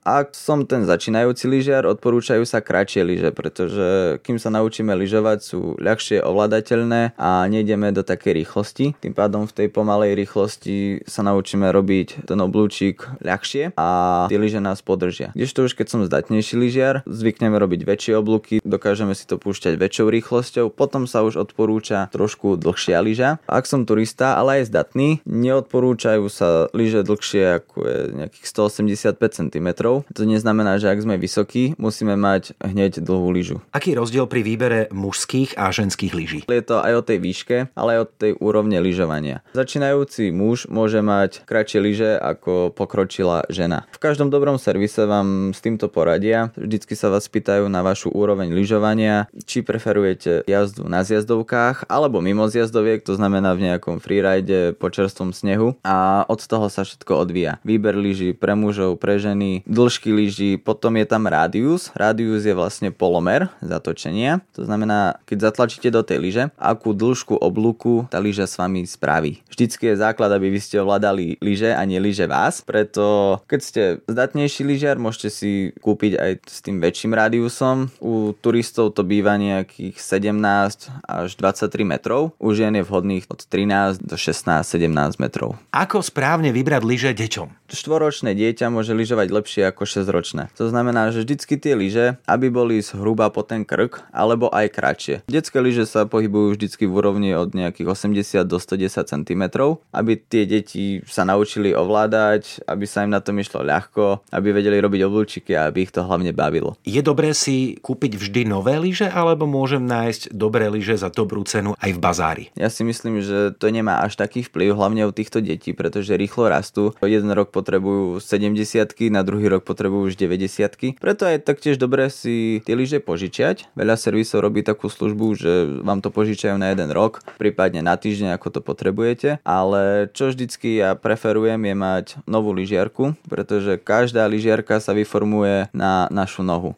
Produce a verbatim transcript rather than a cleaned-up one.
Ak som ten začínajúci lyžiar, odporúčajú sa kratšie lyže, pretože kým sa naučíme lyžovať, sú ľahšie ovládateľné a nejdeme do takej rýchlosti. Tým pádom v tej pomalej rýchlosti sa naučíme robiť ten oblúčik ľahšie a tie lyže nás podržia. Kdežto už keď som zdatnejší lyžiar, zvykneme robiť väčšie oblúky, dokážeme si to púšťať väčšou rýchlosťou, potom sa už odporúča trošku dlhšia lyža. Ak som turista, ale aj zdatný, neodporúčajú sa lyže dlhšie ako je nejakých stoosemdesiatpäť centimetrov. To neznamená, že ak sme vysokí, musíme mať hneď dlhú lyžu. Aký je rozdiel pri výbere mužských a ženských lyží? Je to aj o tej výške, ale aj o tej úrovne lyžovania. Začínajúci muž môže mať kratšie lyže ako pokročilá žena. V každom dobrom servise vám s týmto poradia. Vždycky sa vás pýtajú na vašu úroveň lyžovania, či preferujete jazdu na zjazdovkách alebo mimo zjazdoviek, to znamená v nejakom freeride po čerstvom snehu, a od toho sa všetko odvíja. Výber lyží pre mužov, pre ženy, dĺžky lyží, potom je tam rádius. Rádius je vlastne polomer zatočenia. To znamená, keď zatlačíte do tej lyže, akú dĺžku oblúku tá lyža s vami spraví. Vždycky je základ, aby vy ste ovládali lyže a nie lyže vás. Preto keď ste zdatnejší lyžiar, môžete si kúpiť aj s tým väčším rádiusom. U turistov to býva nejakých sedemnásť až dvadsaťtri metrov. U žien je vhodných od trinásť do šestnásť sedemnásť metrov. Ako správne vybrať lyže deťom? Štvoročné dieťa môže lyžovať lepšie ako šesťročné. To znamená, že vždycky tie lyže, aby boli zhruba po ten krk, alebo aj kratšie. Detské lyže sa pohybujú vždycky v úrovni od nejakých osemdesiat do stodesať centimetrov, aby tie deti sa naučili ovládať, aby sa im na tom išlo ľahko, aby vedeli robiť oblúčiky a aby ich to hlavne bavilo. Je dobré si kúpiť vždy nové lyže, alebo môžem nájsť dobré lyže za dobrú cenu aj v bazári? Ja si myslím, že to nemá až taký vplyv, hlavne u týchto detí, pretože rýchlo rastú. Jeden rok potrebujú sedemdesiatky, na druhý rok potrebujú už deväťdesiatky. Preto je taktiež dobré si tie lyže požičiať. Veľa servisov robí takú službu, že vám to požičajú na jeden rok, prípadne na týždeň, ako to potrebujete. Ale čo vždycky ja preferujem, je mať novú lyžiarku, pretože každá lyžiarka sa vyformuje na našu nohu.